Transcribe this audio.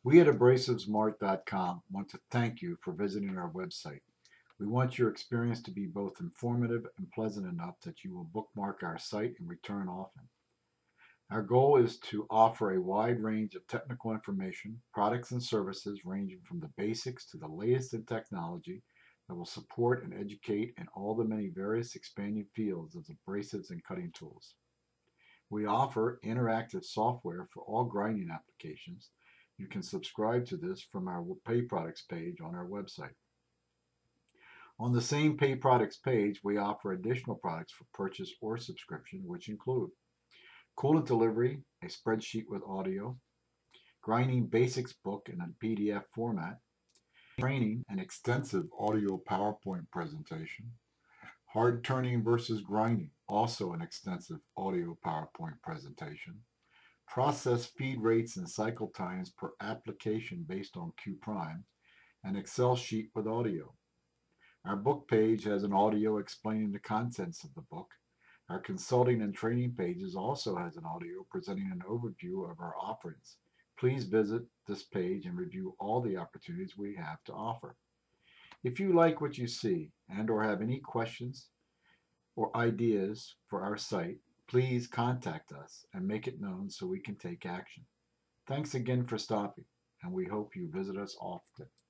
We at AbrasiveSmart.com want to thank you for visiting our website. We want your experience to be both informative and pleasant enough that you will bookmark our site and return often. Our goal is to offer a wide range of technical information, products, and services ranging from the basics to the latest in technology that will support and educate in all the many various expanding fields of abrasives and cutting tools. We offer interactive software for all grinding applications. You can subscribe to this from our Pay Products page on our website. On the same Pay Products page, we offer additional products for purchase or subscription, which include coolant delivery, a spreadsheet with audio, grinding basics book in a PDF format, training, an extensive audio PowerPoint presentation, hard turning versus grinding, also an extensive audio PowerPoint presentation, process feed rates and cycle times per application based on Q prime, an Excel sheet with audio. Our book page has an audio explaining the contents of the book. Our consulting and training pages also has an audio presenting an overview of our offerings. Please visit this page and review all the opportunities we have to offer. If you like what you see and or have any questions or ideas for our site, please contact us and make it known so we can take action. Thanks again for stopping, and we hope you visit us often.